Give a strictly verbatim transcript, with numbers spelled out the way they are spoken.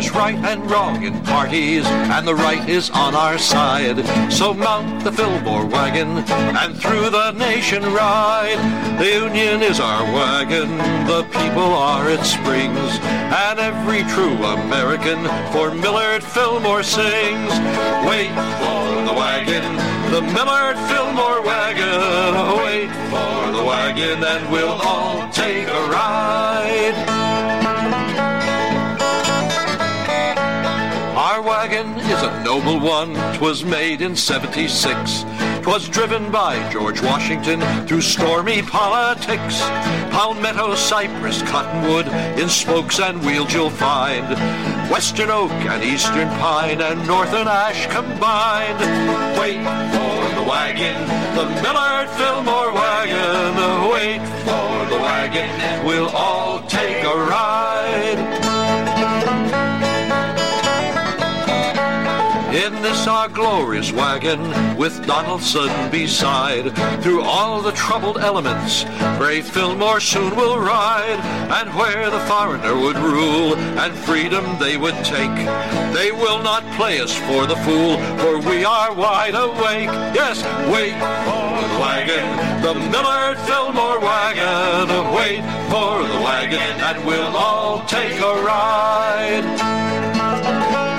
there's right and wrong in parties, and the right is on our side. So mount the Fillmore wagon and through the nation ride. The Union is our wagon, the people are its springs, and every true American for Millard Fillmore sings. Wait for the wagon, the Millard Fillmore wagon. Wait for the wagon and we'll all take a ride. Our wagon is a noble one, 'twas made in seventy-six. 'Twas driven by George Washington through stormy politics. Palmetto, cypress, cottonwood, in spokes and wheels you'll find western oak and eastern pine and northern ash combined. Wait for the wagon, the Millard Fillmore wagon. Wait for the wagon, we'll all take a ride. In this our glorious wagon, with Donaldson beside, through all the troubled elements, brave Fillmore soon will ride. And where the foreigner would rule, and freedom they would take, they will not play us for the fool, for we are wide awake. Yes, wait for the wagon, the Millard Fillmore wagon. Wait for the wagon, and we'll all take a ride.